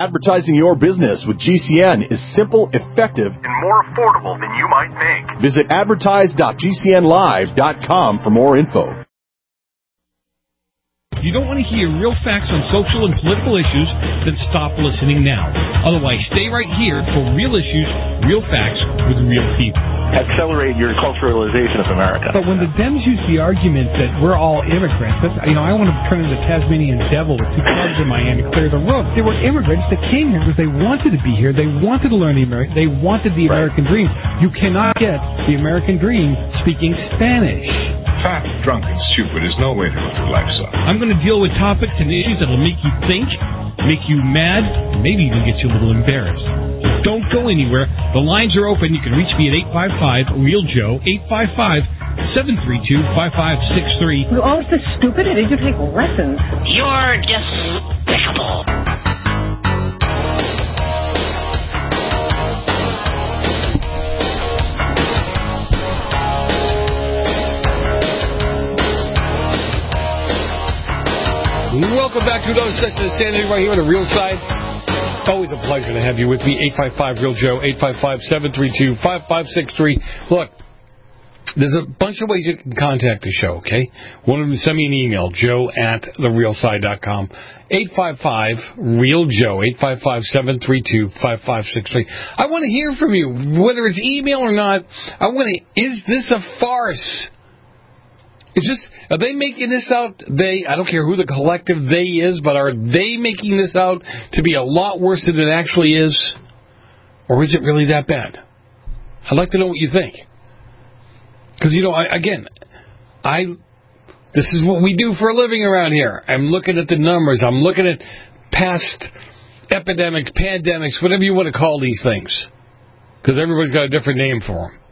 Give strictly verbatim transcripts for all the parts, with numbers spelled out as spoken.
Advertising your business with G C N is simple, effective, and more affordable than you might think. Visit advertise dot g c n live dot com for more info. If you don't want to hear real facts on social and political issues, then stop listening now. Otherwise, stay right here for real issues, real facts with real people. Accelerate your culturalization of America. But when the Dems use the argument that we're all immigrants, that's, you know, I want to turn into the Tasmanian devil with two clubs in my hand and clear the road. They were immigrants that came here because they wanted to be here. They wanted to learn the American. They wanted the American dream. You cannot get the American dream speaking Spanish. Fat, drunk, and stupid is no way to live your life, son. I'm going to deal with topics and issues that will make you think, make you mad, and maybe even get you a little embarrassed. So don't go anywhere. The lines are open. You can reach me at eight five five, real joe, eight five five, seven three two, five five six three. You're all so stupid. Did you take lessons? You're despicable. Welcome back to another session of Sanity right here on the Real Side. Always a pleasure to have you with me. eight five five, real joe, eight five five, seven three two, five five six three. Look, there's a bunch of ways you can contact the show, okay? One of them is send me an email, joe at the real side dot com. eight five five, real joe, eight five five, seven three two, five five six three. I want to hear from you, whether it's email or not. I want to, is this a farce? Is this, are they making this out, they, I don't care who the collective they is, but are they making this out to be a lot worse than it actually is? Or is it really that bad? I'd like to know what you think. Because, you know, I, again, I, this is what we do for a living around here. I'm looking at the numbers. I'm looking at past epidemics, pandemics, whatever you want to call these things. Because everybody's got a different name for them.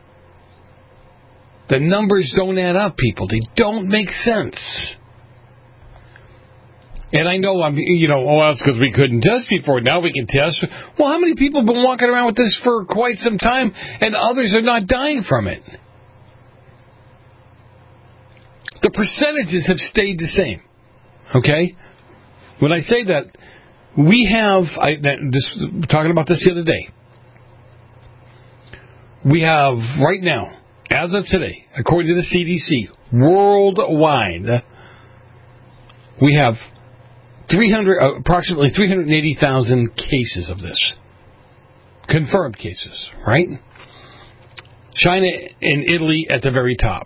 The numbers don't add up, people. They don't make sense. And I know, I'm, you know, oh, that's because we couldn't test before. Now we can test. Well, how many people have been walking around with this for quite some time, and others are not dying from it? The percentages have stayed the same. Okay? When I say that, we have, I this, talking about this the other day, we have right now, as of today, according to the C D C, worldwide, we have three hundred, uh, approximately three hundred eighty thousand cases of this. Confirmed cases, right? China and Italy at the very top.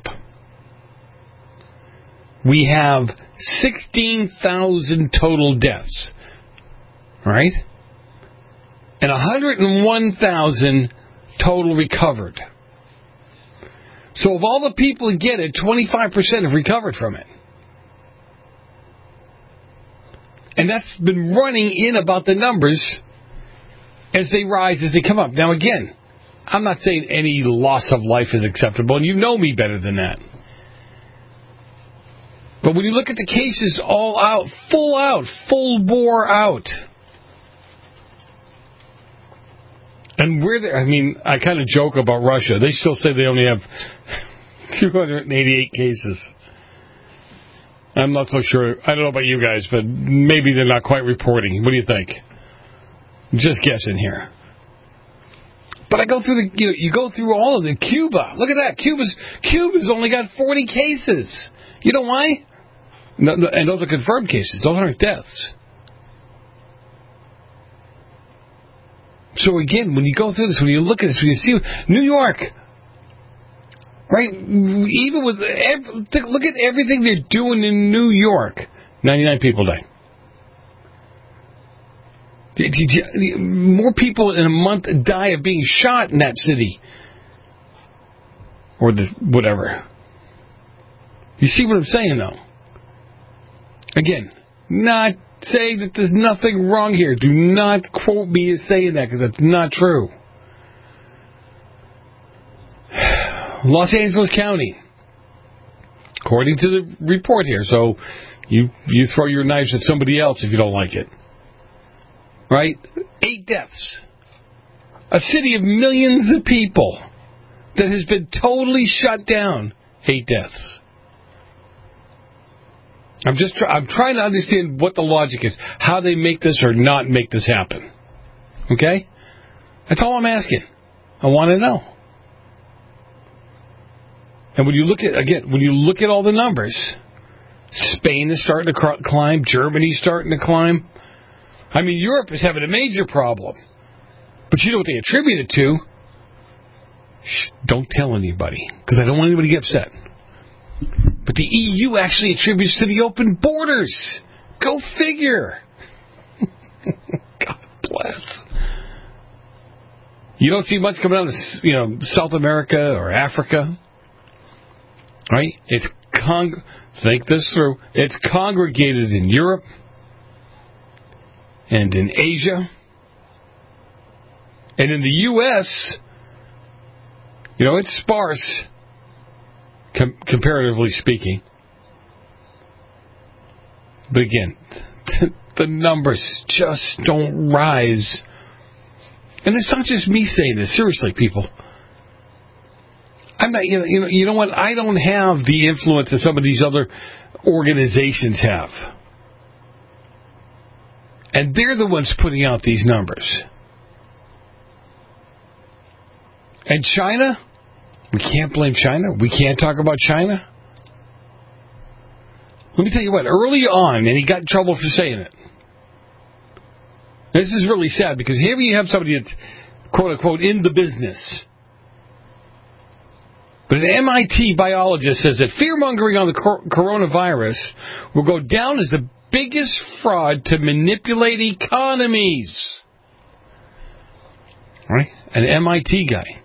We have sixteen thousand total deaths, right? And one hundred one thousand total recovered. So of all the people who get it, twenty-five percent have recovered from it. And that's been running in about the numbers as they rise, as they come up. Now again, I'm not saying any loss of life is acceptable, and you know me better than that. But when you look at the cases all out, full out, full bore out, and we're there, I mean, I kind of joke about Russia. They still say they only have two hundred eighty-eight cases. I'm not so sure. I don't know about you guys, but maybe they're not quite reporting. What do you think? Just guessing here. But I go through the, you know, you go through all of them. Cuba, look at that. Cuba's Cuba's only got forty cases. You know why? No, no, and those are confirmed cases. Those aren't deaths. So again, when you go through this, when you look at this, when you see New York, right? Even with look at everything they're doing in New York, ninety-nine people died. More people in a month die of being shot in that city, or the whatever. You see what I'm saying, though? Again, not saying that there's nothing wrong here. Do not quote me as saying that, because that's not true. Los Angeles County, according to the report here, so you you throw your knives at somebody else if you don't like it. Right? Eight deaths. A city of millions of people that has been totally shut down. Eight deaths. I'm just try- I'm trying to understand what the logic is, how they make this or not make this happen. Okay? That's all I'm asking. I want to know. And when you look at, again, when you look at all the numbers, Spain is starting to cr- climb, Germany's starting to climb. I mean, Europe is having a major problem. But you know what they attribute it to? Shh, don't tell anybody, because I don't want anybody to get upset. But the E U actually attributes to the open borders. Go figure. God bless. You don't see much coming out of, you know, South America or Africa, right? It's con- think this through. It's congregated in Europe and in Asia and in the U S. You know, it's sparse, com- comparatively speaking. But again, the numbers just don't rise. And it's not just me saying this. Seriously, people. I'm not, you know, you know, you know what? I don't have the influence that some of these other organizations have. And they're the ones putting out these numbers. And China? We can't blame China. We can't talk about China. Let me tell you what, early on, and he got in trouble for saying it. This is really sad, because here you have somebody that's, quote-unquote, in the business. But an M I T biologist says that fear-mongering on the cor- coronavirus will go down as the biggest fraud to manipulate economies. Right? An M I T guy.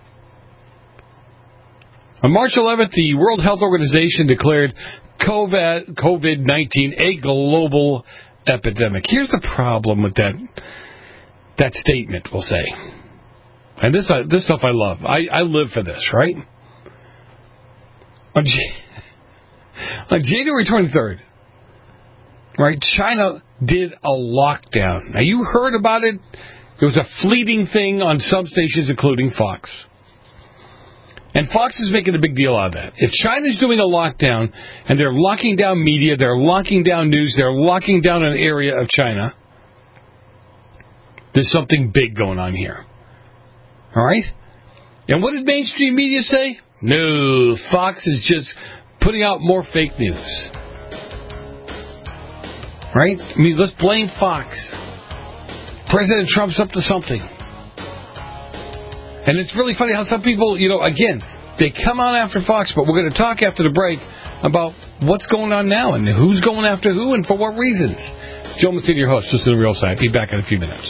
On March eleventh, the World Health Organization declared COVID nineteen a global epidemic. Here's the problem with that that statement, we'll say. And this uh, this stuff I love. I, I live for this, right? On, J- on January twenty-third, right, China did a lockdown. Now, you heard about it. It was a fleeting thing on some stations, including Fox. And Fox is making a big deal out of that. If China's doing a lockdown, and they're locking down media, they're locking down news, they're locking down an area of China, there's something big going on here. All right? And what did mainstream media say? No, Fox is just putting out more fake news. Right? I mean, let's blame Fox. President Trump's up to something. And it's really funny how some people, you know, again, they come out after Fox, but we're going to talk after the break about what's going on now and who's going after who and for what reasons. Joe Messina, your host, just in the real side. Be back in a few minutes.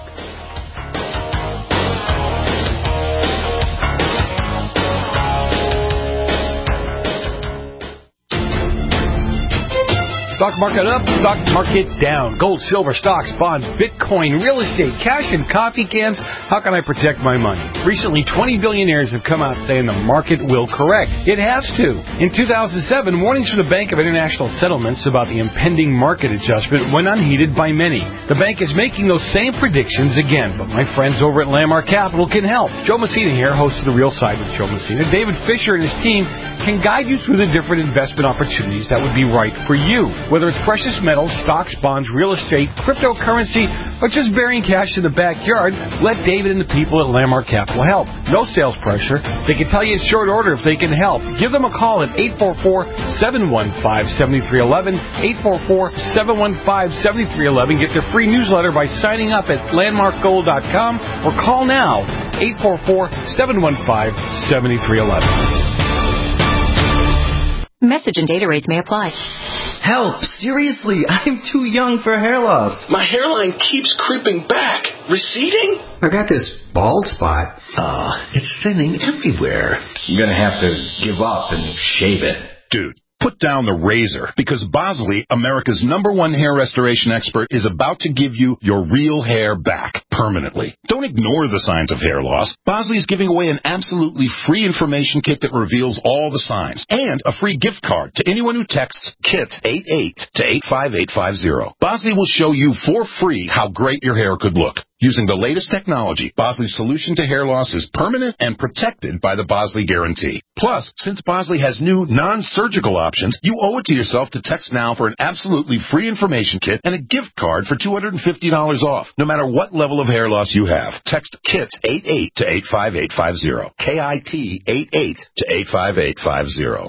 Stock market up, stock market down. Gold, silver, stocks, bonds, Bitcoin, real estate, cash, and coffee cans. How can I protect my money? Recently, twenty billionaires have come out saying the market will correct. It has to. In two thousand seven, warnings from the Bank of International Settlements about the impending market adjustment went unheeded by many. The bank is making those same predictions again, but my friends over at Landmark Capital can help. Joe Messina here, host of The Real Side with Joe Messina. David Fisher and his team can guide you through the different investment opportunities that would be right for you. Whether it's precious metals, stocks, bonds, real estate, cryptocurrency, or just burying cash in the backyard, let David and the people at Landmark Capital help. No sales pressure. They can tell you in short order if they can help. Give them a call at eight four four, seven one five, seven three one one, eight four four, seven one five, seven three one one. Get their free newsletter by signing up at landmark gold dot com or call now, eight four four, seven one five, seven three one one. Message and data rates may apply. Help! Seriously, I'm too young for hair loss. My hairline keeps creeping back. Receding? I got this bald spot. Ah, it's thinning everywhere. I'm gonna have to give up and shave it. Dude, put down the razor, because Bosley, America's number one hair restoration expert, is about to give you your real hair back permanently. Don't ignore the signs of hair loss. Bosley is giving away an absolutely free information kit that reveals all the signs, and a free gift card to anyone who texts KIT eighty-eight to eight five eight five zero. Bosley will show you for free how great your hair could look. Using the latest technology, Bosley's solution to hair loss is permanent and protected by the Bosley Guarantee. Plus, since Bosley has new non-surgical options, you owe it to yourself to text now for an absolutely free information kit and a gift card for two hundred fifty dollars off, no matter what level of hair loss you have. Text KIT eighty-eight to eight five eight five zero. K I T eighty-eight to eight five eight five zero.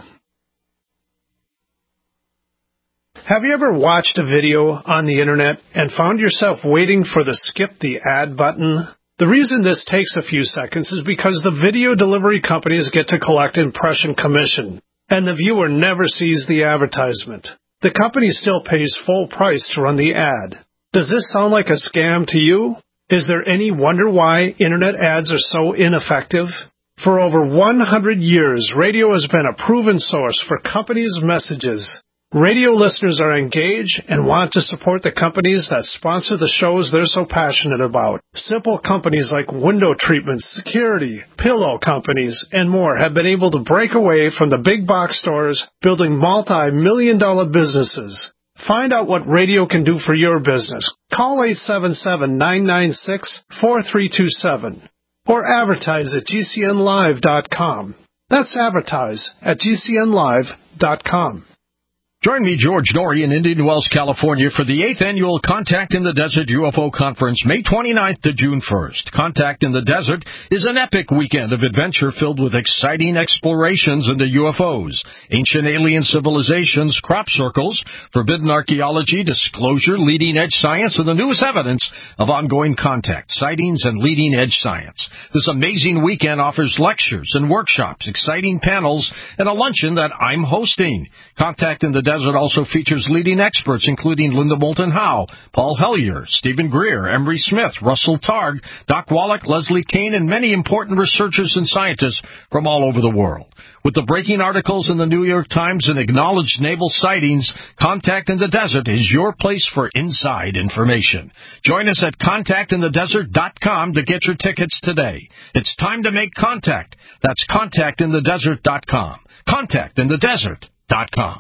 Have you ever watched a video on the internet and found yourself waiting for the skip the ad button? The reason this takes a few seconds is because the video delivery companies get to collect impression commission, and the viewer never sees the advertisement. The company still pays full price to run the ad. Does this sound like a scam to you? Is there any wonder why internet ads are so ineffective? For over one hundred years, radio has been a proven source for companies' messages. Radio listeners are engaged and want to support the companies that sponsor the shows they're so passionate about. Simple companies like window treatments, security, pillow companies, and more have been able to break away from the big box stores, building multi-million dollar businesses. Find out what radio can do for your business. Call eight seven seven, nine nine six, four three two seven or advertise at G C N live dot com. That's advertise at G C N live dot com. Join me, George Norrie, in Indian Wells, California, for the eighth Annual Contact in the Desert U F O Conference, May twenty-ninth to June first. Contact in the Desert is an epic weekend of adventure filled with exciting explorations into U F Os, ancient alien civilizations, crop circles, forbidden archaeology, disclosure, leading-edge science, and the newest evidence of ongoing contact, sightings, and leading-edge science. This amazing weekend offers lectures and workshops, exciting panels, and a luncheon that I'm hosting. Contact in the Desert also features leading experts, including Linda Moulton Howe, Paul Hellyer, Stephen Greer, Emery Smith, Russell Targ, Doc Wallach, Leslie Kane, and many important researchers and scientists from all over the world. With the breaking articles in the New York Times and acknowledged naval sightings, Contact in the Desert is your place for inside information. Join us at contact in the desert dot com to get your tickets today. It's time to make contact. That's contact in the desert dot com. contact in the desert dot com.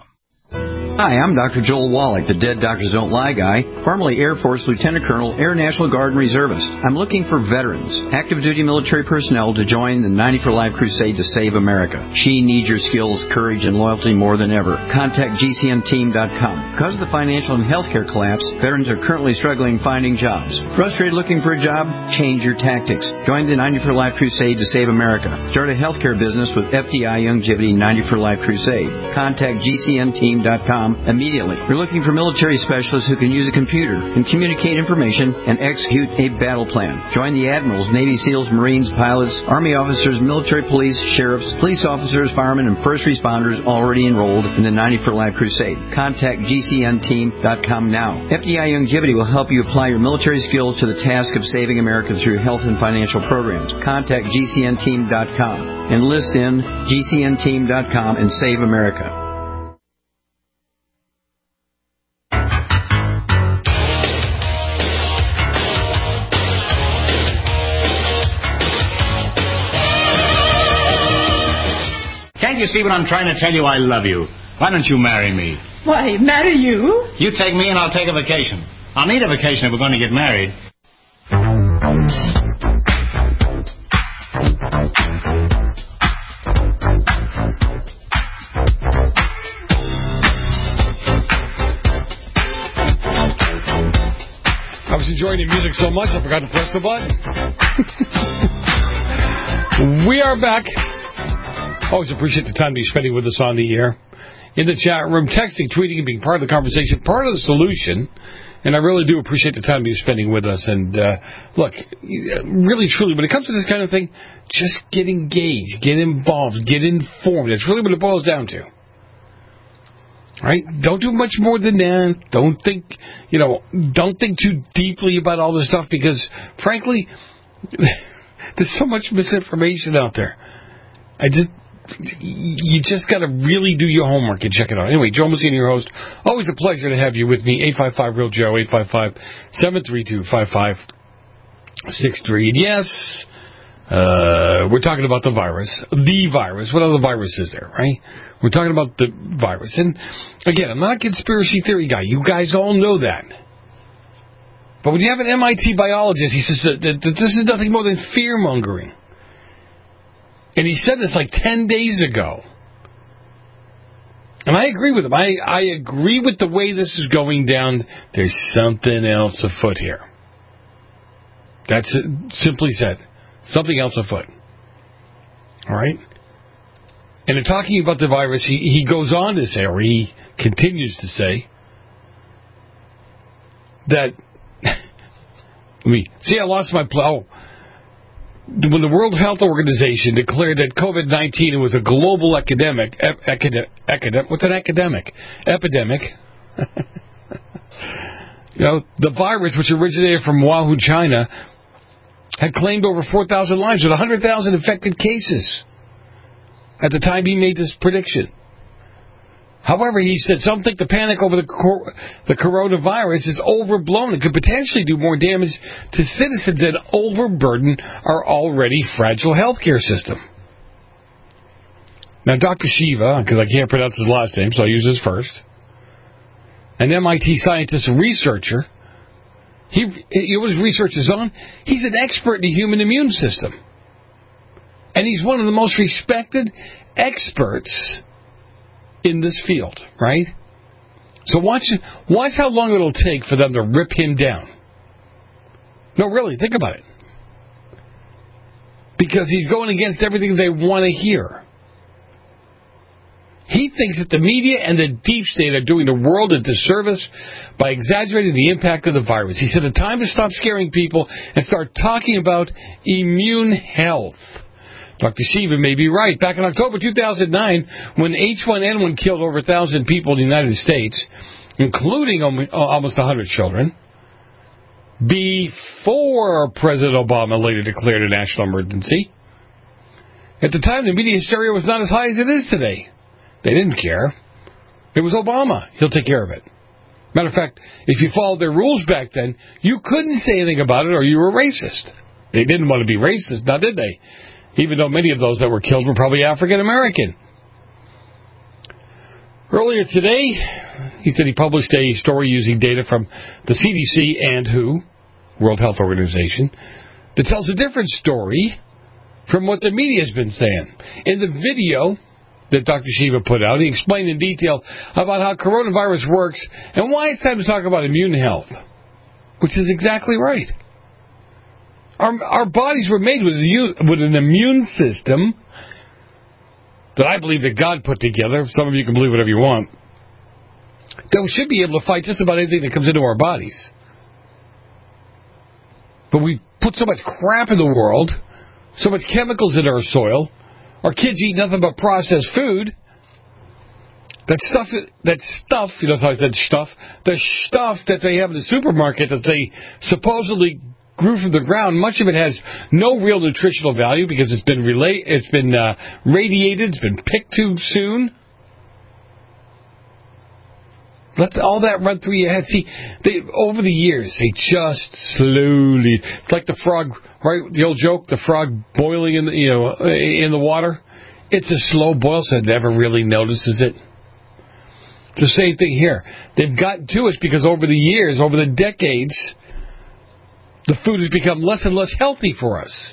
Hi, I'm Doctor Joel Wallach, the Dead Doctors Don't Lie guy, formerly Air Force Lieutenant Colonel, Air National Guard and Reservist. I'm looking for veterans, active duty military personnel to join the ninety for Life crusade to save America. She needs your skills, courage, and loyalty more than ever. Contact G C N team dot com. Because of the financial and healthcare collapse, veterans are currently struggling finding jobs. Frustrated looking for a job? Change your tactics. Join the ninety for Life crusade to save America. Start a healthcare business with F D I Youngevity ninety for Life crusade. Contact G C N team dot com immediately. We're looking for military specialists who can use a computer and communicate information and execute a battle plan. Join the admirals, Navy SEALs, Marines, pilots, Army officers, military police, sheriffs, police officers, firemen, and first responders already enrolled in the ninety for Life crusade. Contact G C N team dot com now. F D I Youngevity will help you apply your military skills to the task of saving America through health and financial programs. Contact G C N team dot com. Enlist in G C N team dot com and save America. Can't you see what I'm trying to tell you? I love you. Why don't you marry me? Why, marry you? You take me and I'll take a vacation. I'll need a vacation if we're going to get married. I was enjoying the music so much I forgot to press the button. We are back. Always appreciate the time you're spending with us on the air. In the chat room, texting, tweeting, and being part of the conversation, part of the solution. And I really do appreciate the time you're spending with us. And, uh, look, really, truly, when it comes to this kind of thing, just get engaged, get involved, get informed. That's really what it boils down to. Right? Don't do much more than that. Don't think, you know, don't think too deeply about all this stuff because, frankly, there's so much misinformation out there. I just... You just got to really do your homework and check it out. Anyway, Joe Messina, your host. Always a pleasure to have you with me. eight five five, real Joe, eight five five, seven three two, five five six three. And yes, uh, we're talking about the virus. The virus. What other virus is there, right? We're talking about the virus. And, again, I'm not a conspiracy theory guy. You guys all know that. But when you have an M I T biologist, he says that, that, that this is nothing more than fear-mongering. And he said this like ten days ago. And I agree with him. I, I agree with the way this is going down. There's something else afoot here. That's it, simply said. Something else afoot. All right? And in talking about the virus, he, he goes on to say, or he continues to say, that, let me, see, I lost my, pl- oh, when the World Health Organization declared that COVID nineteen was a global epidemic, ep- acad- acad- what's an academic? Epidemic. You know, the virus, which originated from Wuhan, China, had claimed over four thousand lives with one hundred thousand infected cases at the time he made this prediction. However, he said some think the panic over the cor- the coronavirus is overblown. It could potentially do more damage to citizens and overburden our already fragile healthcare system. Now, Doctor Shiva, because I can't pronounce his last name, so I'll use his first, an M I T scientist and researcher, he, you know what his research is on? He's an expert in the human immune system. And he's one of the most respected experts in this field, right? So watch, watch how long it'll take for them to rip him down. No, really, think about it. Because he's going against everything they want to hear. He thinks that the media and the deep state are doing the world a disservice by exaggerating the impact of the virus. He said the time to stop scaring people and start talking about immune health. Doctor Shiva may be right. Back in October two thousand nine, when H one N one killed over one thousand people in the United States, including almost one hundred children, before President Obama later declared a national emergency, at the time the media hysteria was not as high as it is today. They didn't care. It was Obama. He'll take care of it. Matter of fact, if you followed their rules back then, you couldn't say anything about it or you were racist. They didn't want to be racist, now did they? Even though many of those that were killed were probably African American. Earlier today, he said he published a story using data from the C D C and W H O, World Health Organization, that tells a different story from what the media has been saying. In the video that Doctor Shiva put out, he explained in detail about how coronavirus works and why it's time to talk about immune health, which is exactly right. Our, our bodies were made with, a, with an immune system that I believe that God put together. Some of you can believe whatever you want. That we should be able to fight just about anything that comes into our bodies. But we put so much crap in the world, so much chemicals in our soil. Our kids eat nothing but processed food. That stuff, that stuff, you know how I said stuff? The stuff that they have in the supermarket that they supposedly grew from the ground, much of it has no real nutritional value because it's been relay, it's been uh, radiated, it's been picked too soon. Let all that run through your head. See, they, over the years, they just slowly. It's like the frog, right? The old joke, the frog boiling in the, you know, in the water. It's a slow boil, so it never really notices it. It's the same thing here. They've gotten to us because over the years, over the decades, the food has become less and less healthy for us.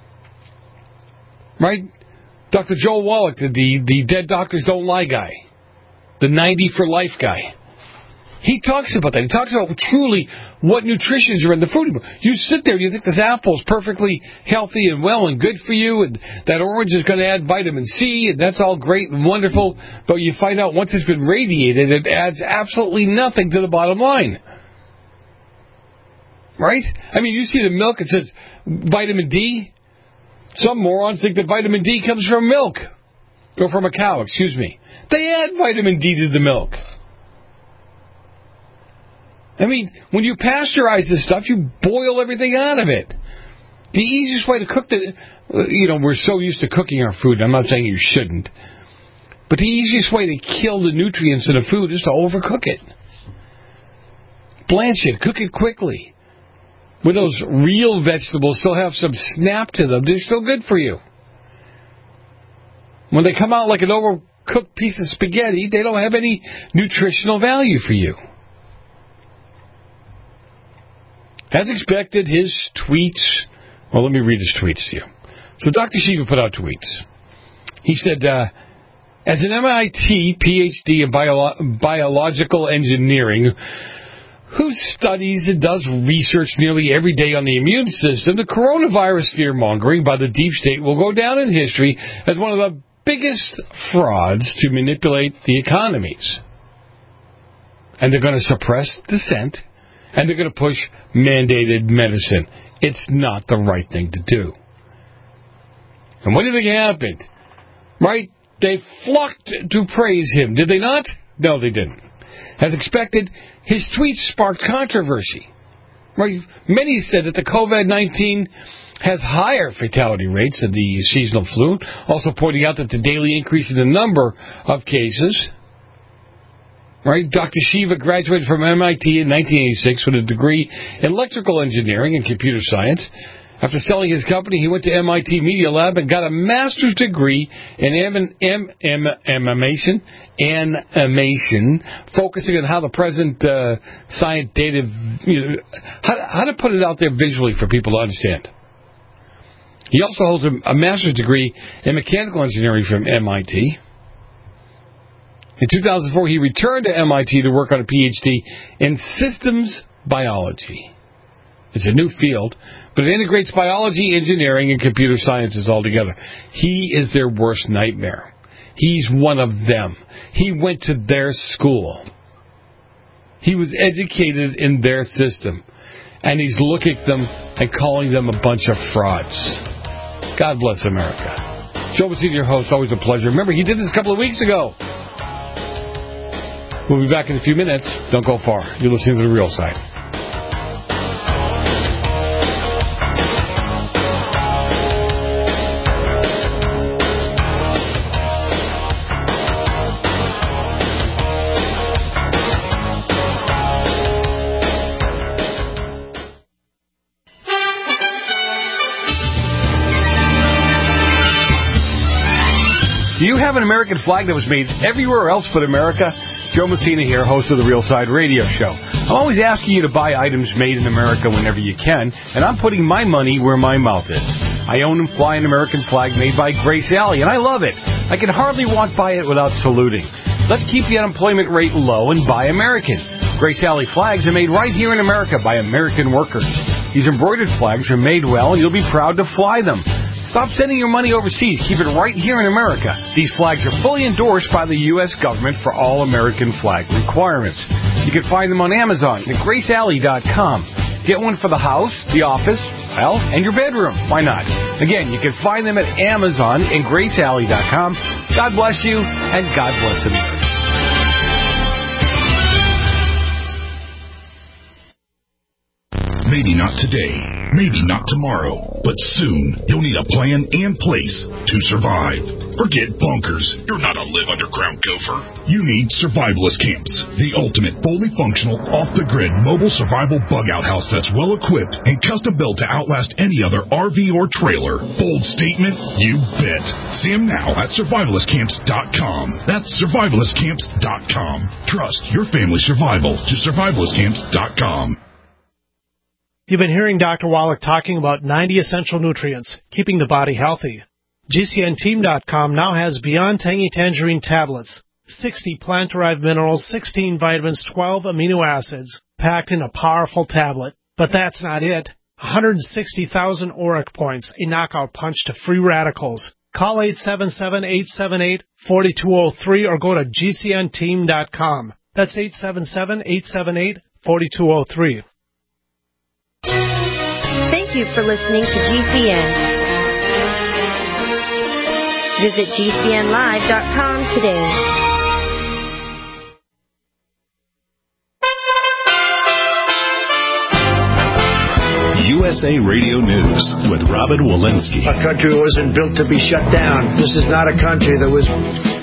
Right? Doctor Joel Wallach, the, the Dead Doctors Don't Lie guy, the ninety for life guy, he talks about that. He talks about truly what nutritions are in the food. You sit there and you think this apple is perfectly healthy and well and good for you, and that orange is going to add vitamin C, and that's all great and wonderful, but you find out once it's been radiated, it adds absolutely nothing to the bottom line. Right? I mean, you see the milk, it says vitamin D. Some morons think that vitamin D comes from milk. Or from a cow, excuse me. They add vitamin D to the milk. I mean, when you pasteurize this stuff, you boil everything out of it. The easiest way to cook the... You know, we're so used to cooking our food. I'm not saying you shouldn't. But the easiest way to kill the nutrients in a food is to overcook it. Blanch it. Cook it quickly. When those real vegetables still have some snap to them, they're still good for you. When they come out like an overcooked piece of spaghetti, they don't have any nutritional value for you. As expected, his tweets... Well, let me read his tweets to you. So Doctor Shiva put out tweets. He said, uh, as an M I T P H D in bio- biological engineering, who studies and does research nearly every day on the immune system, the coronavirus fear-mongering by the deep state will go down in history as one of the biggest frauds to manipulate the economies. And they're going to suppress dissent, and they're going to push mandated medicine. It's not the right thing to do. And what do you think happened? Right? They flocked to praise him. Did they not? No, they didn't. As expected, his tweets sparked controversy. Right? Many said that the COVID nineteen has higher fatality rates than the seasonal flu, also pointing out that the daily increase in the number of cases. Right? Doctor Shiva graduated from M I T in nineteen eighty-six with a degree in electrical engineering and computer science. After selling his company, he went to M I T Media Lab and got a master's degree in M- M- M- animation, animation, focusing on how the present uh, science data, you know, how, how to put it out there visually for people to understand. He also holds a, a master's degree in mechanical engineering from M I T. In two thousand four, he returned to M I T to work on a P H D in systems biology. It's a new field, but it integrates biology, engineering, and computer sciences all together. He is their worst nightmare. He's one of them. He went to their school. He was educated in their system. And he's looking at them and calling them a bunch of frauds. God bless America. Joe Messina, your host, always a pleasure. Remember, he did this a couple of weeks ago. We'll be back in a few minutes. Don't go far. You're listening to The Real Side. Do you have an American flag that was made everywhere else but America? Joe Messina here, host of The Real Side Radio Show. I'm always asking you to buy items made in America whenever you can, and I'm putting my money where my mouth is. I own and fly an American flag made by Grace Alley, and I love it. I can hardly walk by it without saluting. Let's keep the unemployment rate low and buy American. Grace Alley flags are made right here in America by American workers. These embroidered flags are made well, and you'll be proud to fly them. Stop sending your money overseas. Keep it right here in America. These flags are fully endorsed by the U S government for all American flag requirements. You can find them on Amazon at grace alley dot com. Get one for the house, the office, well, and your bedroom. Why not? Again, you can find them at Amazon and grace alley dot com. God bless you, and God bless America. Maybe not today, maybe not tomorrow, but soon you'll need a plan and place to survive. Forget bunkers. You're not a live underground gopher. You need survivalist camps, the ultimate fully functional, off-the-grid mobile survival bug-out house that's well-equipped and custom-built to outlast any other R V or trailer. Bold statement? You bet. See them now at survivalist camps dot com. That's survivalist camps dot com. Trust your family's survival to survivalist camps dot com. You've been hearing Doctor Wallach talking about ninety essential nutrients, keeping the body healthy. G C N team dot com now has Beyond Tangy Tangerine tablets, sixty plant-derived minerals, sixteen vitamins, twelve amino acids, packed in a powerful tablet. But that's not it. one hundred sixty thousand auric points, a knockout punch to free radicals. Call eight seven seven, eight seven eight, four two zero three or go to G C N team dot com. That's eight seven seven, eight seven eight, four two zero three. Thank you for listening to G C N. Visit G C N live dot com today. U S A Radio News with Robin Walensky. Our country wasn't built to be shut down. This is not a country that was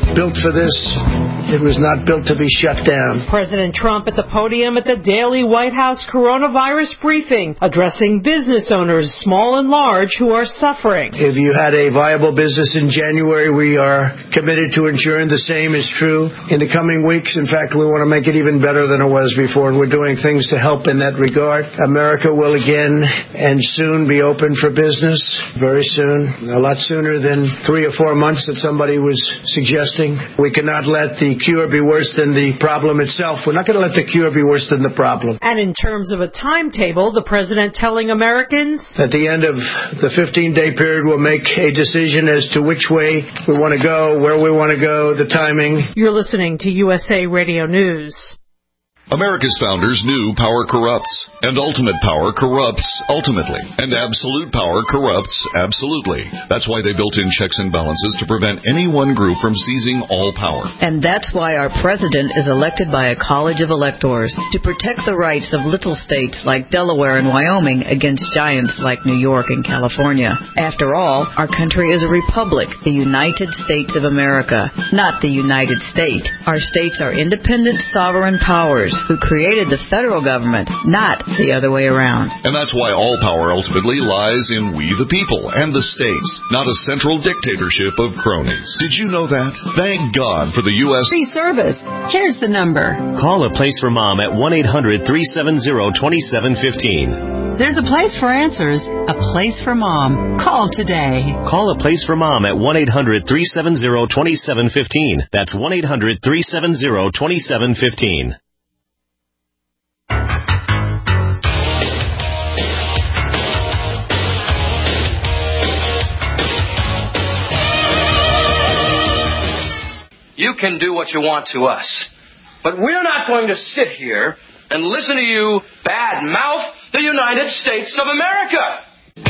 built for this. It was not built to be shut down. President Trump at the podium at the daily White House coronavirus briefing, addressing business owners, small and large, who are suffering. If you had a viable business in January, we are committed to ensuring the same is true in the coming weeks. In fact, we want to make it even better than it was before, and we're doing things to help in that regard. America will again and soon be open for business, very soon, a lot sooner than three or four months that somebody was suggesting. We cannot let the cure be worse than the problem itself. We're not going to let the cure be worse than the problem. And in terms of a timetable, the president telling Americans, at the end of the fifteen-day period, we'll make a decision as to which way we want to go, where we want to go, the timing. You're listening to U S A Radio News. America's founders knew power corrupts, and ultimate power corrupts ultimately, and absolute power corrupts absolutely. That's why they built in checks and balances to prevent any one group from seizing all power. And that's why our president is elected by a college of electors to protect the rights of little states like Delaware and Wyoming against giants like New York and California. After all, our country is a republic, the United States of America, not the United States. Our states are independent, sovereign powers who created the federal government, not the other way around. And that's why all power ultimately lies in we the people and the states, not a central dictatorship of cronies. Did you know that? Thank God for the U S Free service. Here's the number. Call A Place for Mom at one eight hundred three seven zero two seven one five. There's a place for answers, a place for Mom. Call today. Call A Place for Mom at one eight hundred three seven zero two seven one five. That's one eight hundred three seven zero two seven one five. You can do what you want to us, but we're not going to sit here and listen to you bad-mouth the United States of America.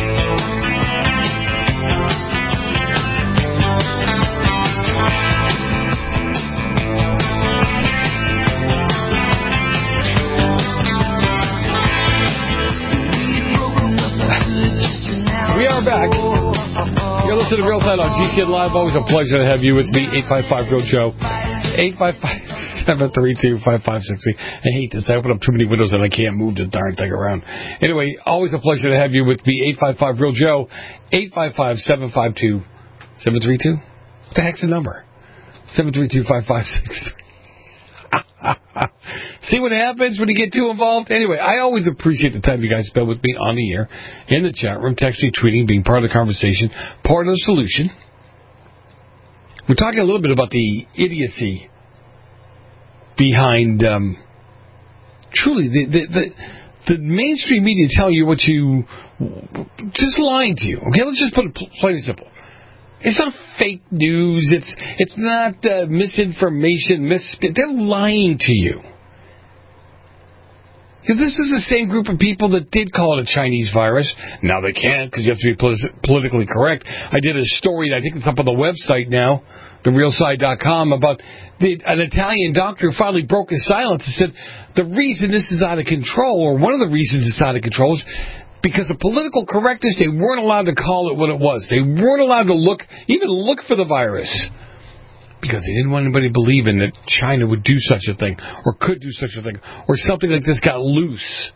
We are back. You're listening to Real Side on G C N Live. Always a pleasure to have you with me. eight five five Real Joe. eight five five, seven three two, five five six three. I hate this. I open up too many windows and I can't move the darn thing around. Anyway, always a pleasure to have you with me. eight five five Real Joe. eight five five, seven five two, seven three two. What the heck's the number? seven three two, five five six three. See what happens when you get too involved? Anyway, I always appreciate the time you guys spend with me on the air, in the chat room, texting, tweeting, being part of the conversation, part of the solution. We're talking a little bit about the idiocy behind, um, truly, the, the, the, the mainstream media telling you what you, just lying to you. Okay, let's just put it plain and simple. It's not fake news. It's it's not uh, misinformation. Mis- they're lying to you. This is the same group of people that did call it a Chinese virus. Now they can't because you have to be pol- politically correct. I did a story, I think it's up on the website now, the real side dot com, about the, an Italian doctor who finally broke his silence and said the reason this is out of control, or one of the reasons it's out of control, is because of political correctness. They weren't allowed to call it what it was. They weren't allowed to look, even look for the virus, because they didn't want anybody believing that China would do such a thing, or could do such a thing, or something like this got loose.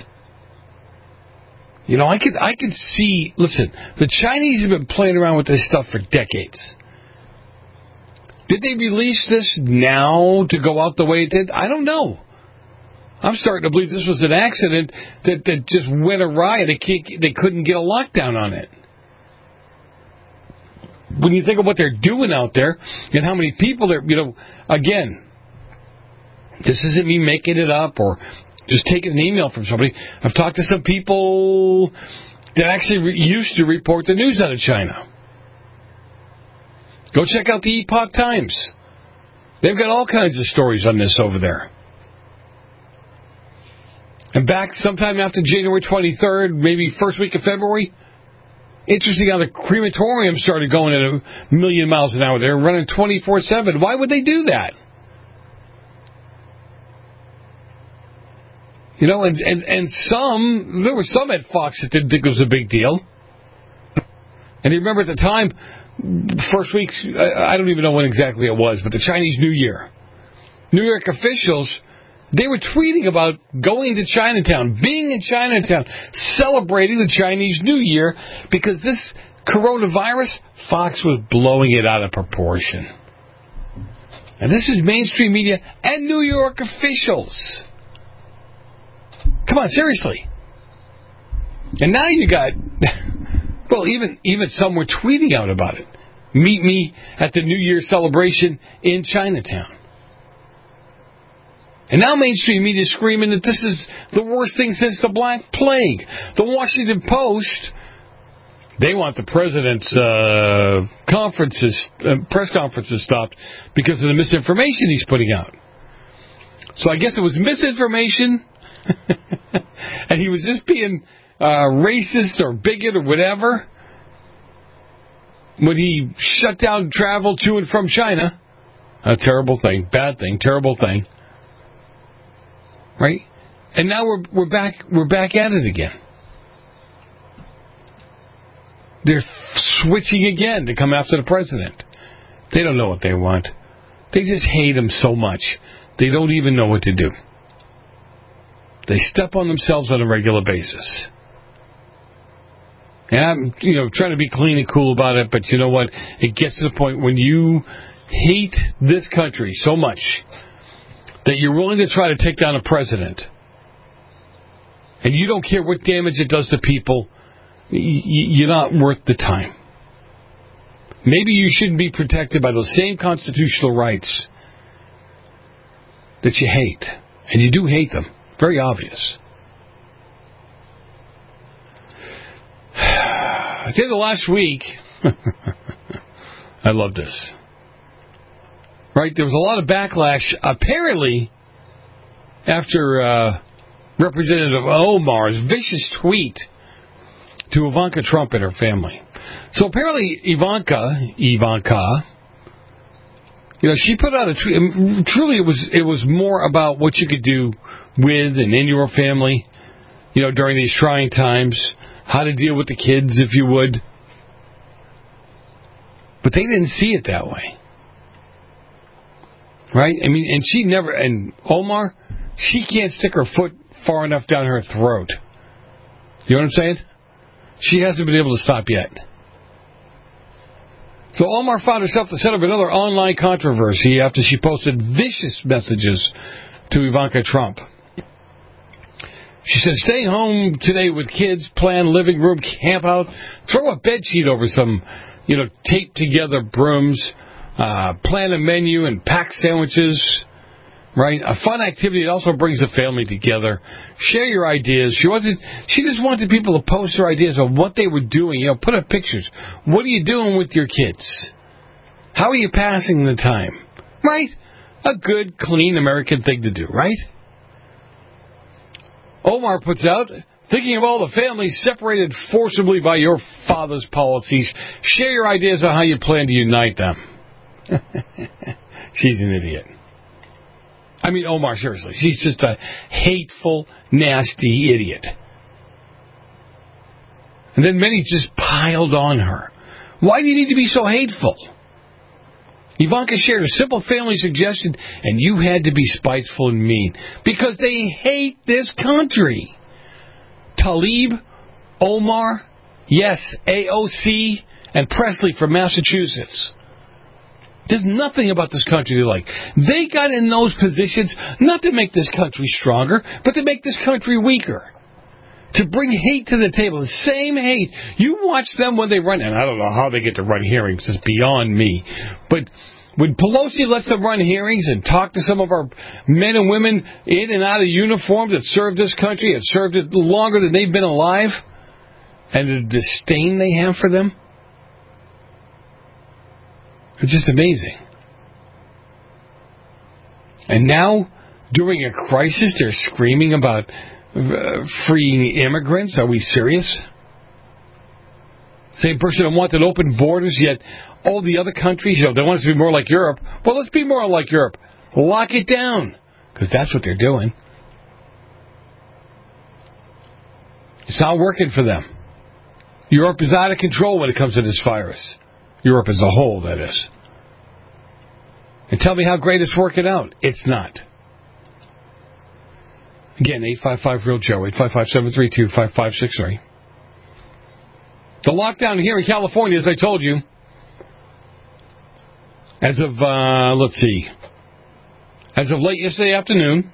You know, I could I could see, listen, the Chinese have been playing around with this stuff for decades. Did they release this now to go out the way it did? I don't know. I'm starting to believe this was an accident that, that just went awry and they, can't, they couldn't get a lockdown on it. When you think of what they're doing out there and how many people they're, you know, again, this isn't me making it up or just taking an email from somebody. I've talked to some people that actually re- used to report the news out of China. Go check out the Epoch Times. They've got all kinds of stories on this over there. And back sometime after January twenty-third, maybe first week of February, interesting how the crematorium started going at a million miles an hour. They're running twenty-four seven. Why would they do that? You know, and, and, and some, there were some at Fox that didn't think it was a big deal. And you remember at the time, first week, I don't even know when exactly it was, but the Chinese New Year. New York officials, they were tweeting about going to Chinatown, being in Chinatown, celebrating the Chinese New Year, because this coronavirus, Fox was blowing it out of proportion. And this is mainstream media and New York officials. Come on, seriously. And now you got, well, even even some were tweeting out about it. Meet me at the New Year celebration in Chinatown. And now mainstream media is screaming that this is the worst thing since the Black Plague. The Washington Post, they want the president's uh, conferences, uh, press conferences stopped because of the misinformation he's putting out. So I guess it was misinformation, and he was just being uh, racist or bigot or whatever when he shut down travel to and from China. A terrible thing, bad thing, terrible thing. Right? And now we're we're back we're back at it again. They're switching again to come after the president. They don't know what they want. They just hate him so much. They don't even know what to do. They step on themselves on a regular basis. And I'm, you know, trying to be clean and cool about it, but you know what? It gets to the point when you hate this country so much that you're willing to try to take down a president, and you don't care what damage it does to people, you're not worth the time. Maybe you shouldn't be protected by those same constitutional rights that you hate. And you do hate them. Very obvious. At the end of last week, I love this. Right? There was a lot of backlash, apparently, after uh, Representative Omar's vicious tweet to Ivanka Trump and her family. So apparently Ivanka, Ivanka, you know, she put out a tweet. Truly, it was it was more about what you could do with and in your family, you know, during these trying times, how to deal with the kids, if you would. But they didn't see it that way. Right? I mean, and she never, and Omar, she can't stick her foot far enough down her throat. You know what I'm saying? She hasn't been able to stop yet. So Omar found herself the center of another online controversy after she posted vicious messages to Ivanka Trump. She said, stay home today with kids, plan living room camp out, throw a bed sheet over some, you know, taped together brooms, uh, plan a menu and pack sandwiches, right? A fun activity that also brings the family together. Share your ideas. She wanted, she just wanted people to post their ideas on what they were doing. You know, put up pictures. What are you doing with your kids? How are you passing the time? Right? A good, clean American thing to do, right? Omar puts out, thinking of all the families separated forcibly by your father's policies, share your ideas on how you plan to unite them. She's an idiot. I mean, Omar, seriously, she's just a hateful, nasty idiot. And then many just piled on her. Why do you need to be so hateful? Ivanka shared a simple family suggestion, and you had to be spiteful and mean. Because they hate this country. Talib, Omar, yes, A O C, and Presley from Massachusetts. There's nothing about this country they like. They got in those positions not to make this country stronger, but to make this country weaker. To bring hate to the table, the same hate. You watch them when they run, and I don't know how they get to run hearings. It's beyond me. But when Pelosi lets them run hearings and talk to some of our men and women in and out of uniform that served this country and served it longer than they've been alive, and the disdain they have for them, it's just amazing. And now, during a crisis, they're screaming about uh, freeing immigrants. Are we serious? Same person that wanted open borders, yet all the other countries, you know, they want us to be more like Europe. Well, let's be more like Europe. Lock it down. Because that's what they're doing. It's not working for them. Europe is out of control when it comes to this virus. Europe as a whole, that is. And tell me how great it's working out. It's not. Again, eight five five real Joe, eight five five, seven three two, five five six three. The lockdown here in California, as I told you, as of, uh, let's see, as of late yesterday afternoon,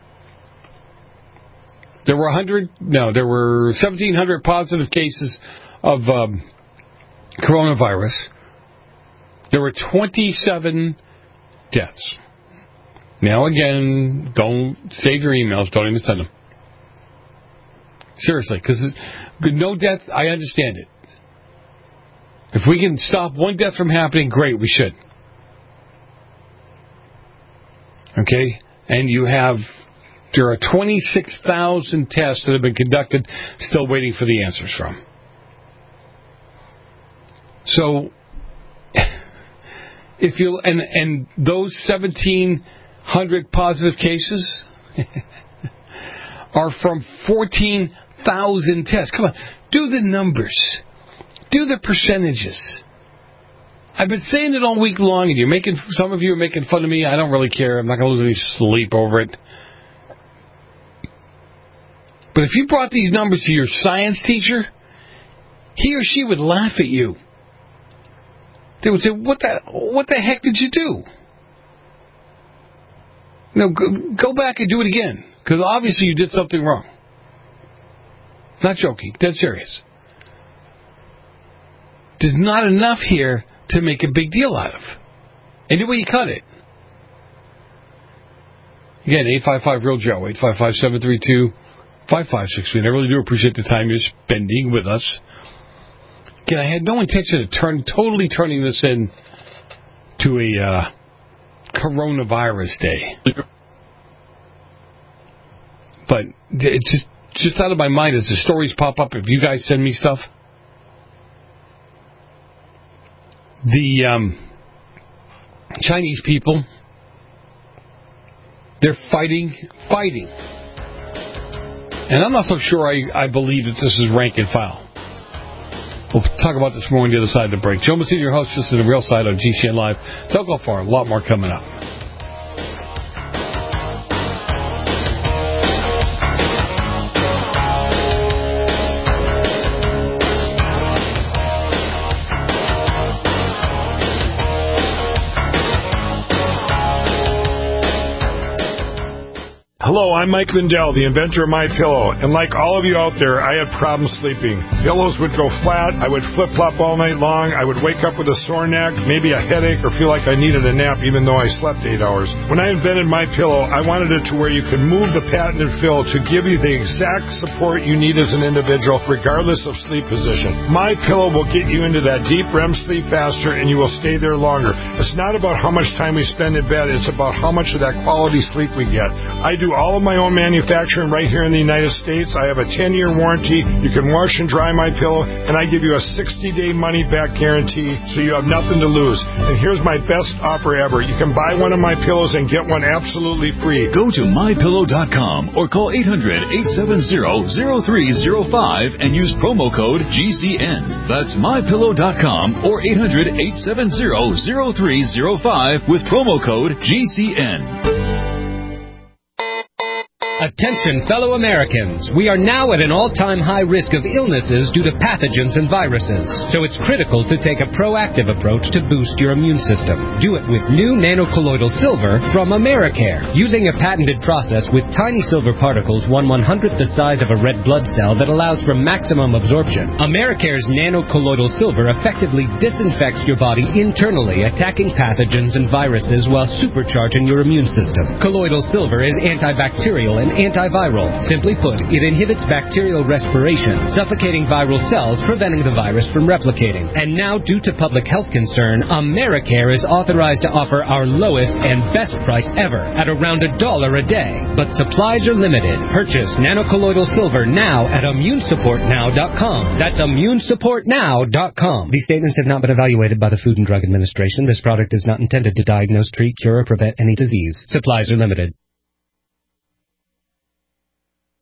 there were one hundred, no, there were seventeen hundred positive cases of um, coronavirus. There were twenty-seven deaths. Now, again, don't save your emails. Don't even send them. Seriously, because no death, I understand it. If we can stop one death from happening, great, we should. Okay? And you have, there are twenty-six thousand tests that have been conducted, still waiting for the answers from. So, if you, and, and those seventeen hundred positive cases are from fourteen thousand tests. Come on, do the numbers. Do the percentages. I've been saying it all week long, and you're making, some of you are making fun of me. I don't really care. I'm not going to lose any sleep over it. But if you brought these numbers to your science teacher, he or she would laugh at you. They would say, what the, what the heck did you do? No, go, go back and do it again, because obviously you did something wrong. Not joking, dead serious. There's not enough here to make a big deal out of. Anyway you cut it. Again, eight five five real Joe, eight five five, seven three two, five five six three. I really do appreciate the time you're spending with us. Again, I had no intention of turn, totally turning this in to a uh, coronavirus day. But it just, just out of my mind as the stories pop up, if you guys send me stuff. The um, Chinese people, they're fighting, fighting. And I'm not so sure I, I believe that this is rank and file. We'll talk about this more on the other side of the break. Joe Messina, your host, this is The Real Side on G C N Live. Don't go far. A lot more coming up. Hello, I'm Mike Lindell, the inventor of MyPillow, and like all of you out there, I had problems sleeping. Pillows would go flat, I would flip-flop all night long, I would wake up with a sore neck, maybe a headache, or feel like I needed a nap even though I slept eight hours. When I invented MyPillow, I wanted it to where you could move the patented fill to give you the exact support you need as an individual, regardless of sleep position. MyPillow will get you into that deep R E M sleep faster, and you will stay there longer. It's not about how much time we spend in bed, it's about how much of that quality sleep we get. I do all of my own manufacturing right here in the United States. I have a ten-year warranty. You can wash and dry my pillow, and I give you a sixty-day money-back guarantee, so you have nothing to lose. And here's my best offer ever. You can buy one of my pillows and get one absolutely free. Go to my pillow dot com or call eight hundred, eight seven zero, zero three zero five and use promo code G C N. That's my pillow dot com or eight hundred, eight seven zero, zero three zero five with promo code G C N. Attention, fellow Americans. We are now at an all-time high risk of illnesses due to pathogens and viruses. So it's critical to take a proactive approach to boost your immune system. Do it with new nanocolloidal silver from Americare. Using a patented process with tiny silver particles one one-hundredth the size of a red blood cell that allows for maximum absorption, Americare's nanocolloidal silver effectively disinfects your body internally, attacking pathogens and viruses while supercharging your immune system. Colloidal silver is antibacterial and antiviral. Simply put, it inhibits bacterial respiration, suffocating viral cells, preventing the virus from replicating. And now, due to public health concern, Americare is authorized to offer our lowest and best price ever at around a dollar a day. But supplies are limited. Purchase nanocolloidal silver now at immune support now dot com. That's immune support now dot com. These statements have not been evaluated by the Food and Drug Administration. This product is not intended to diagnose, treat, cure, or prevent any disease. Supplies are limited.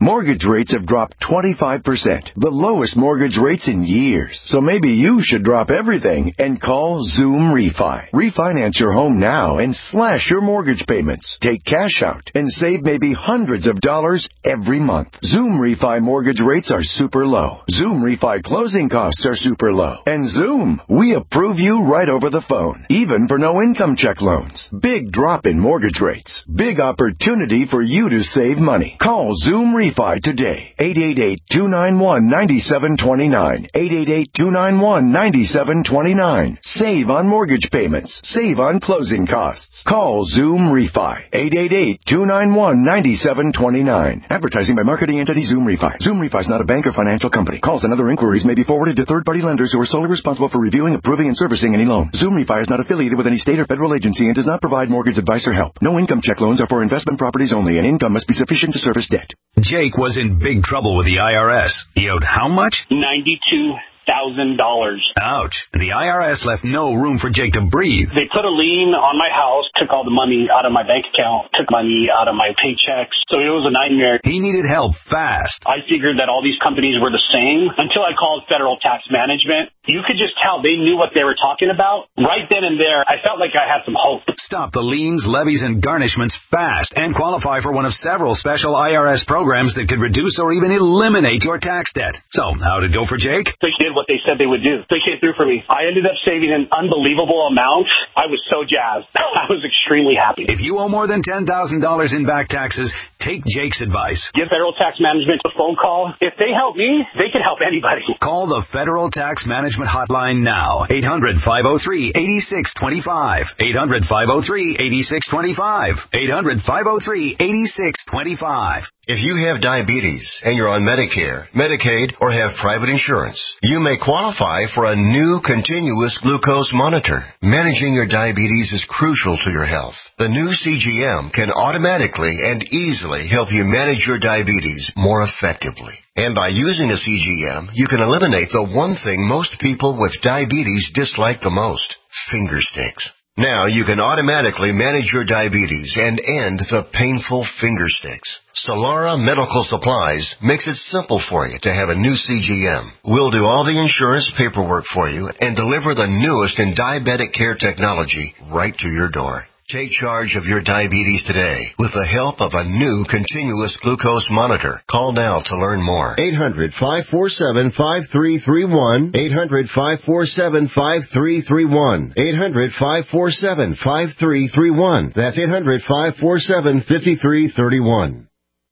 Mortgage rates have dropped twenty-five percent, the lowest mortgage rates in years. So maybe you should drop everything and call Zoom Refi. Refinance your home now and slash your mortgage payments. Take cash out and save maybe hundreds of dollars every month. Zoom Refi mortgage rates are super low. Zoom Refi closing costs are super low. And Zoom, we approve you right over the phone, even for no income check loans. Big drop in mortgage rates. Big opportunity for you to save money. Call Zoom Refi today. eight eight eight, two nine one, nine seven two nine. eight eight eight, two nine one, nine seven two nine. Save on mortgage payments. Save on closing costs. Call Zoom Refi. eight eight eight, two nine one, nine seven two nine. Advertising by marketing entity Zoom Refi. Zoom Refi is not a bank or financial company. Calls and other inquiries may be forwarded to third-party lenders who are solely responsible for reviewing, approving, and servicing any loan. Zoom Refi is not affiliated with any state or federal agency and does not provide mortgage advice or help. No income check loans are for investment properties only, and income must be sufficient to service debt. Jake was in big trouble with the I R S. He owed how much? ninety-two thousand dollars. Ouch. The I R S left no room for Jake to breathe. They put a lien on my house, took all the money out of my bank account, took money out of my paychecks. So it was a nightmare. He needed help fast. I figured that all these companies were the same until I called Federal Tax Management. You could just tell they knew what they were talking about. Right then and there, I felt like I had some hope. Stop the liens, levies, and garnishments fast and qualify for one of several special I R S programs that could reduce or even eliminate your tax debt. So, how'd it go for Jake? They did what they said they would do. They came through for me. I ended up saving an unbelievable amount. I was so jazzed. I was extremely happy. If you owe more than ten thousand dollars in back taxes, take Jake's advice. Give Federal Tax Management a phone call. If they help me, they can help anybody. Call the Federal Tax Management Hotline now. eight hundred, five oh three, eight six two five. eight hundred, five oh three, eight six two five. eight hundred, five oh three, eight six two five. If you have diabetes and you're on Medicare, Medicaid, or have private insurance, you may qualify for a new continuous glucose monitor. Managing your diabetes is crucial to your health. The new C G M can automatically and easily help you manage your diabetes more effectively. And by using a C G M, you can eliminate the one thing most people with diabetes dislike the most: finger sticks. Now you can automatically manage your diabetes and end the painful finger sticks. Solara Medical Supplies makes it simple for you to have a new C G M. We'll do all the insurance paperwork for you and deliver the newest in diabetic care technology right to your door. Take charge of your diabetes today with the help of a new continuous glucose monitor. Call now to learn more. eight hundred, five four seven, five three three one. eight hundred, five four seven, five three three one. eight hundred, five four seven, five three three one. That's eight hundred, five four seven, five three three one.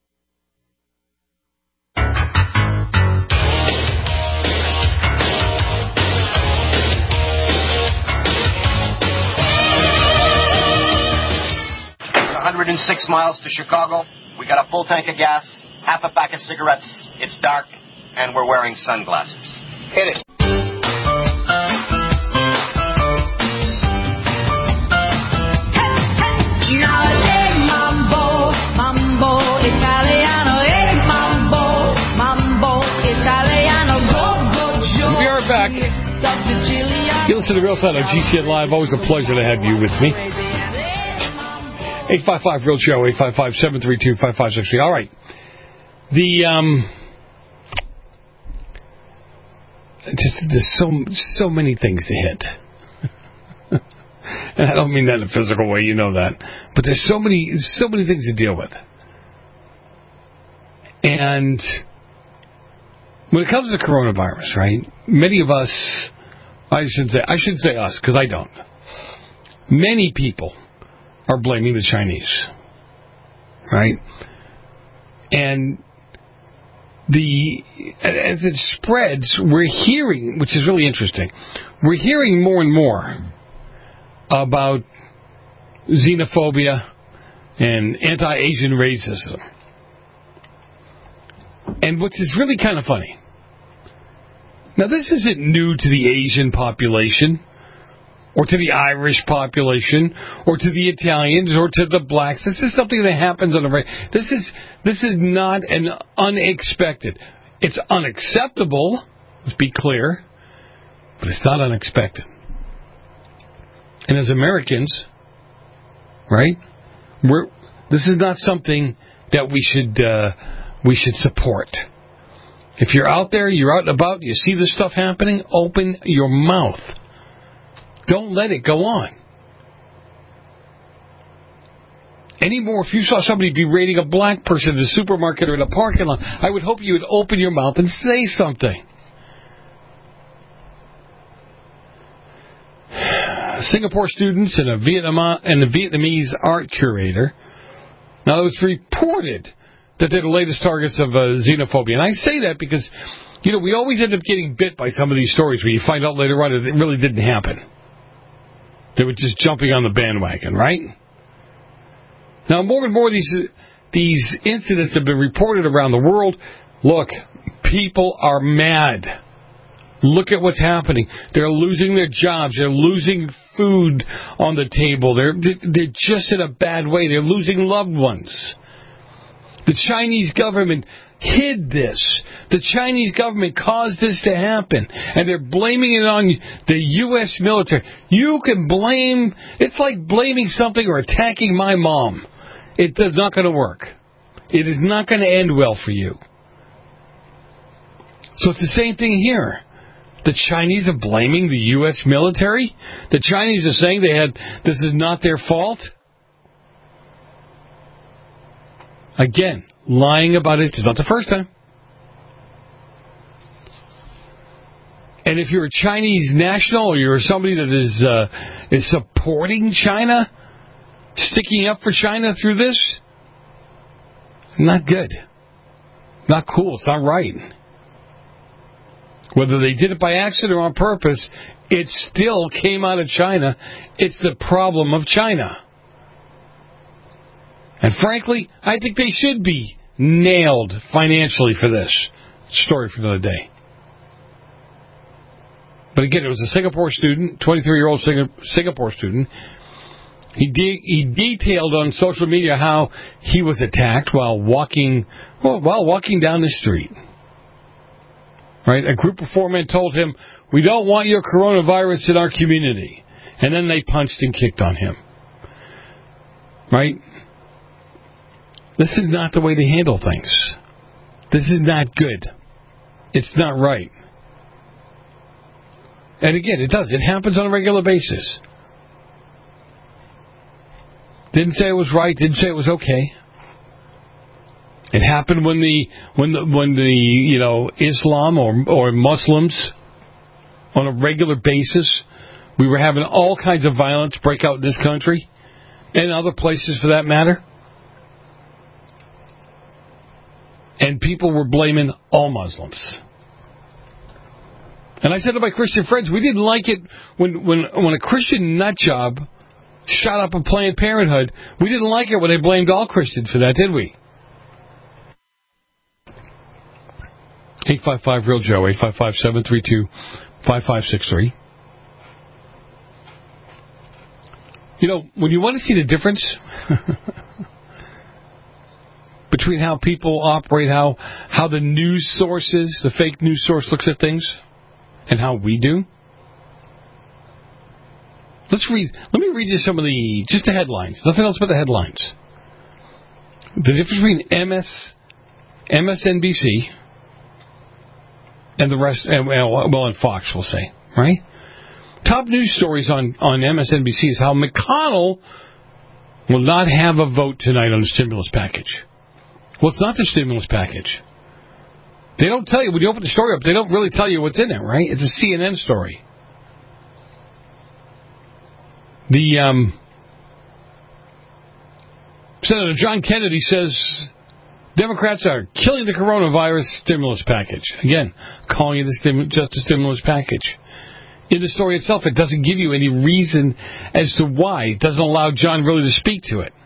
one hundred six miles to Chicago. We got a full tank of gas, half a pack of cigarettes. It's dark, and we're wearing sunglasses. Hit it. We'll be right back. You listen to The Real Side on G C N Live. Always a pleasure to have you with me. eight five five real show, eight five five, seven three two, five five six three. All right. The, um, just, there's so, so many things to hit. And I don't mean that in a physical way, you know that. But there's so many, so many things to deal with. And when it comes to coronavirus, right, many of us, I shouldn't say, I shouldn't say us, because I don't. Many people are blaming the Chinese, right? And the as it spreads, we're hearing, which is really interesting, we're hearing more and more about xenophobia and anti-Asian racism. And what is really kind of funny, now this isn't new to the Asian population, or to the Irish population, or to the Italians, or to the blacks. This is something that happens on a regular. This is this is not an unexpected. It's unacceptable. Let's be clear, but it's not unexpected. And as Americans, right, we're this is not something that we should uh, we should support. If you're out there, you're out and about, you see this stuff happening, open your mouth. Don't let it go on. Anymore, if you saw somebody berating a black person in a supermarket or in a parking lot, I would hope you would open your mouth and say something. Singapore students and a Vietnam and a Vietnamese art curator. Now, it was reported that they're the latest targets of uh, xenophobia. And I say that because, you know, we always end up getting bit by some of these stories where you find out later on that it really didn't happen. They were just jumping on the bandwagon, right? Now, more and more of these, these incidents have been reported around the world. Look, people are mad. Look at what's happening. They're losing their jobs. They're losing food on the table. They're, they're just in a bad way. They're losing loved ones. The Chinese government hid this. The Chinese government caused this to happen. And they're blaming it on the U S military. You can blame... It's like blaming something or attacking my mom. It is not going to work. It is not going to end well for you. So it's the same thing here. The Chinese are blaming the U S military. The Chinese are saying they had this is not their fault. Again, lying about it. It's not the first time. And if you're a Chinese national or you're somebody that is uh, is supporting China, sticking up for China through this, not good. Not cool. It's not right. Whether they did it by accident or on purpose, it still came out of China. It's the problem of China. And frankly, I think they should be nailed financially for this. Story for another day. But again, it was a Singapore student, twenty-three-year-old Singapore student. He de- he detailed on social media how he was attacked while walking, well, while walking down the street. Right? A group of four men told him, "We don't want your coronavirus in our community." And then they punched and kicked on him. Right? This is not the way to handle things. This is not good. It's not right. And again, it does. It happens on a regular basis. Didn't say it was right. Didn't say it was okay. It happened when the when the when the you know Islam or or Muslims on a regular basis, we were having all kinds of violence break out in this country and other places for that matter. And people were blaming all Muslims. And I said to my Christian friends, we didn't like it when when when a Christian nutjob shot up a Planned Parenthood. We didn't like it when they blamed all Christians for that, did we? eight five five real Joe, eight five five, seven three two, five five six three. You know, when you want to see the difference between how people operate, how how the news sources, the fake news source looks at things, and how we do. Let's read. Let me read you some of the just the headlines. Nothing else but the headlines. The difference between M S, M S N B C, and the rest. And, well, and Fox, we'll say, right? Top news stories on on M S N B C is how McConnell will not have a vote tonight on the stimulus package. Well, it's not the stimulus package. They don't tell you, when you open the story up, they don't really tell you what's in it, right? It's a C N N story. The um, Senator John Kennedy says Democrats are killing the coronavirus stimulus package. Again, calling it a stim- just a stimulus package. In the story itself, it doesn't give you any reason as to why. It doesn't allow John really to speak to it.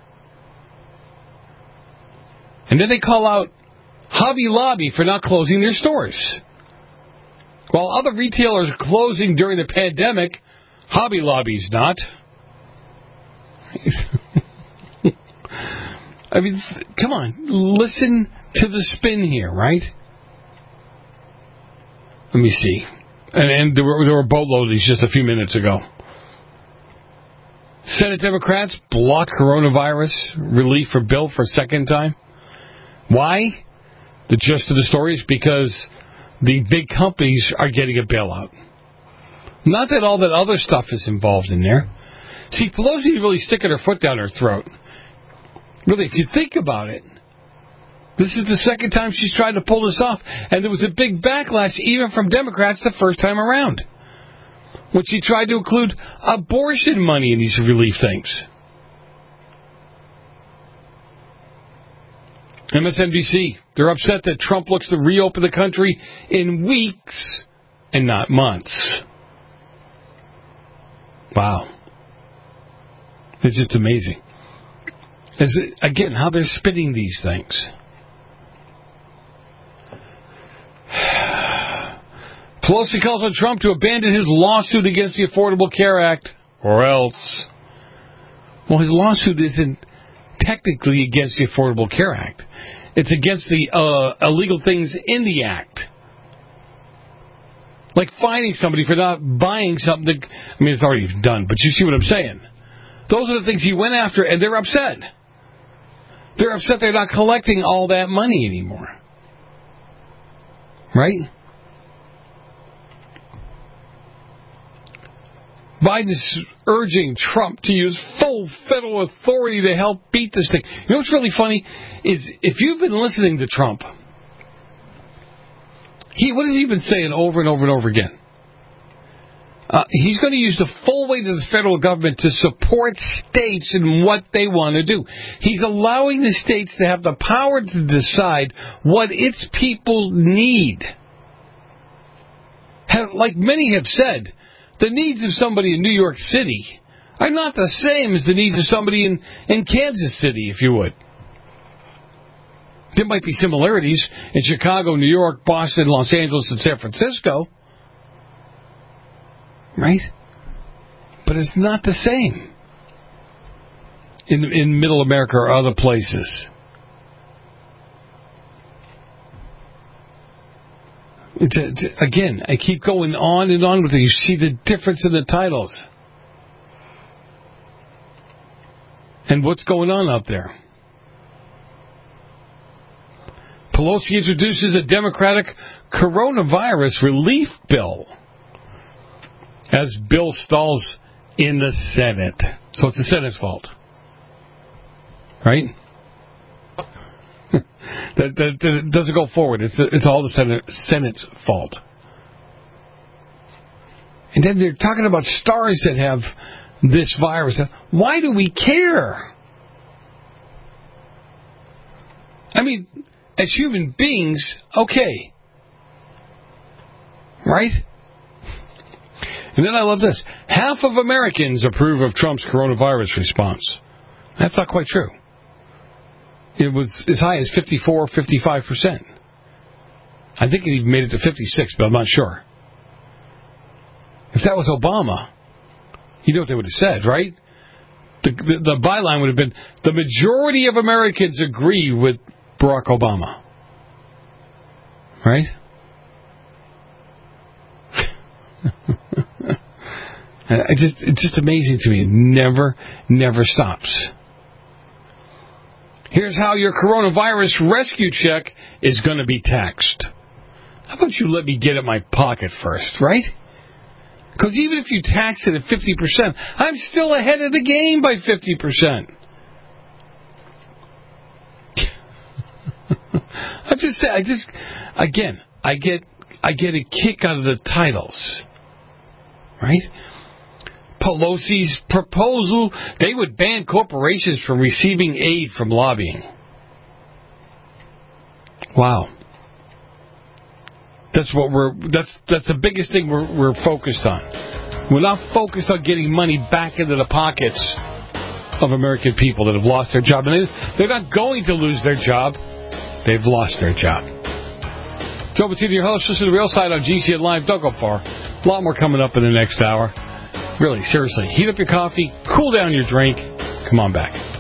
And then they call out Hobby Lobby for not closing their stores. While other retailers are closing during the pandemic, Hobby Lobby's not. I mean, come on. Listen to the spin here, right? Let me see. And, and there were, there were boatloads of these just a few minutes ago. Senate Democrats blocked coronavirus relief for bill for a second time. Why? The gist of the story is because the big companies are getting a bailout. Not that all that other stuff is involved in there. See, Pelosi is really sticking her foot down her throat. Really, if you think about it, this is the second time she's tried to pull this off. And there was a big backlash even from Democrats the first time around, when she tried to include abortion money in these relief things. M S N B C, they're upset that Trump looks to reopen the country in weeks and not months. Wow. It's just amazing. Is it, again, how they're spinning these things. Pelosi calls on Trump to abandon his lawsuit against the Affordable Care Act, or else. Well, his lawsuit isn't technically against the Affordable Care Act. It's against the uh, illegal things in the Act. Like fining somebody for not buying something that, I mean, it's already done, but you see what I'm saying. Those are the things he went after, and they're upset. They're upset they're not collecting all that money anymore. Right? Biden's urging Trump to use full federal authority to help beat this thing. You know what's really funny is if you've been listening to Trump, he what has he been saying over and over and over again? Uh, he's going to use the full weight of the federal government to support states in what they want to do. He's allowing the states to have the power to decide what its people need. Have, like many have said, the needs of somebody in New York City are not the same as the needs of somebody in, in Kansas City, if you would. There might be similarities in Chicago, New York, Boston, Los Angeles, and San Francisco. Right? But it's not the same in, in Middle America or other places. Again, I keep going on and on with it. You see the difference in the titles. And what's going on out there? Pelosi introduces a Democratic coronavirus relief bill as bill stalls in the Senate. So it's the Senate's fault. Right? that, that, that doesn't go forward. It's, it's all the Senate, Senate's fault. And then they're talking about stars that have this virus. Why do we care? I mean, as human beings, okay. Right? And then I love this. Half of Americans approve of Trump's coronavirus response. That's not quite true. It was as high as fifty-four, fifty-five percent. I think it even made it to fifty-six, but I'm not sure. If that was Obama, you know what they would have said, right? The, the, the byline would have been, the majority of Americans agree with Barack Obama. Right? I just, it's just amazing to me. It never, never stops. Here's how your coronavirus rescue check is going to be taxed. How about you let me get at my pocket first, right? Because even if you tax it at fifty percent, I'm still ahead of the game by fifty percent. I just, I just, again, I get, I get a kick out of the titles, right? Pelosi's proposal, they would ban corporations from receiving aid from lobbying. Wow. That's what we're, that's, that's the biggest thing we're, we're focused on. We're not focused on getting money back into the pockets of American people that have lost their job. And they're not going to lose their job. They've lost their job. Joe Bettini, your host. Listen to the Real Side on G C N Live. Don't go far. A lot more coming up in the next hour. Really, seriously, heat up your coffee, cool down your drink. Come on back.